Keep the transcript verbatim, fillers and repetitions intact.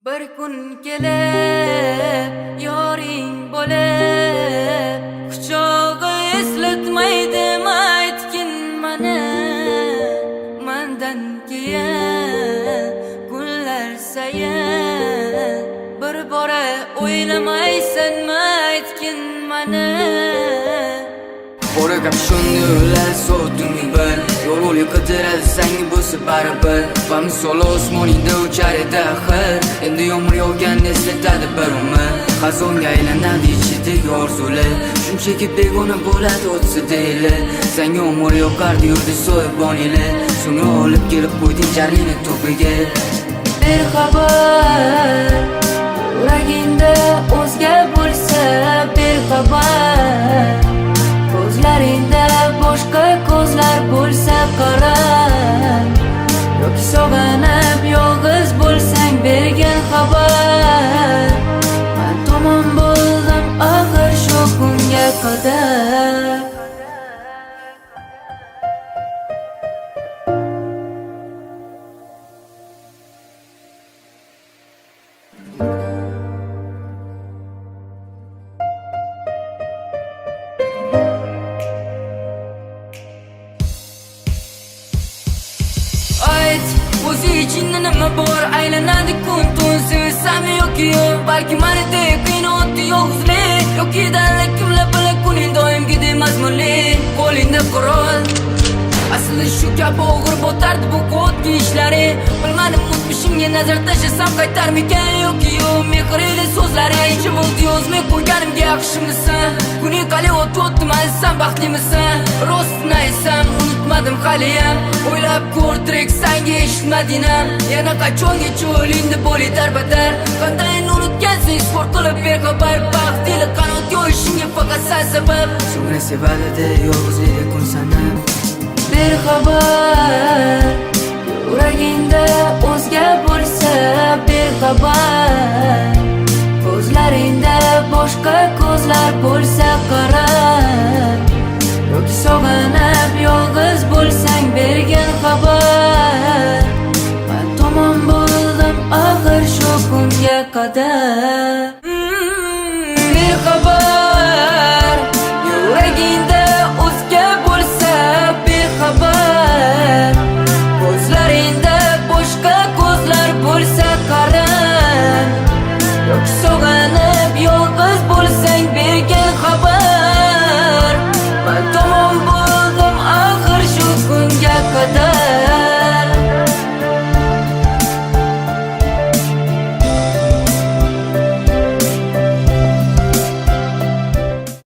Bir kun kelib yoring bo'lib quchog'i eslatmaydimi aytgin mana mendan keyin kunlar sayin bir bora o'ylamaysanmi aytgin mana Bora gap shunday ular so'tding bir yo'l yo'l qidiralsang bo'lsa baribir va misol osmoningda uchar edi axir endi yomg'ir yog'gan eslatadi bir umr xazonga aylanadi ichidagi orzular shunchaki begona bo'ladi o'tsa deyli san yomg'ir yoqardi yurdi so'yibon ili so'ngra olib kelib qo'yding jarlikni to'piga bexabar yuragingda o'zga bo'lsa bexabar ko'zlaringda boshqa ko'zlar bo'lsa qara yoki sog'inib yolg'iz bo'lsang bergin xabar men tomon bo'ldim axir shu kunga qadar o'zi ichingda nima bor aylanadi kun tun sevsam yoki yo'q balki menidek qiynotdi yolg'izlik yoki danlik kimlar bilan kuning doimgidek mazmunli qo'lingda qurol aslida shu kabi og'ir botardi bu kodki ishlaring bilmadim o'tmishimga nazar tashlasam qaytarmikan yoki yo'q mehrli so'zlaring aychi bo'ldi yozmay qo'yganimga yaxshimisan kuning qalay o'tib o'tdim aytsam baxtlimisan rostini aytsam unutmadim haliyam o'ylab ko'r tirik sanga eshitmadinam yana qachongacha o'ylingda bo'li darbadar qandayin unutgansang sport qilib bexabar baxtli qanot yo'yishingga faqat sen sabab so'ngra sevadida yolg'izlikda kun sanab bexabar yuragingda o'zga bo'lsa bexabar ko'zlaringda boshqa ko'zlar bo'lsa qara yoki sog'inib yolg'iz bo'lsang bergin xabar men tomon bo'ldim axir shu kunga qadar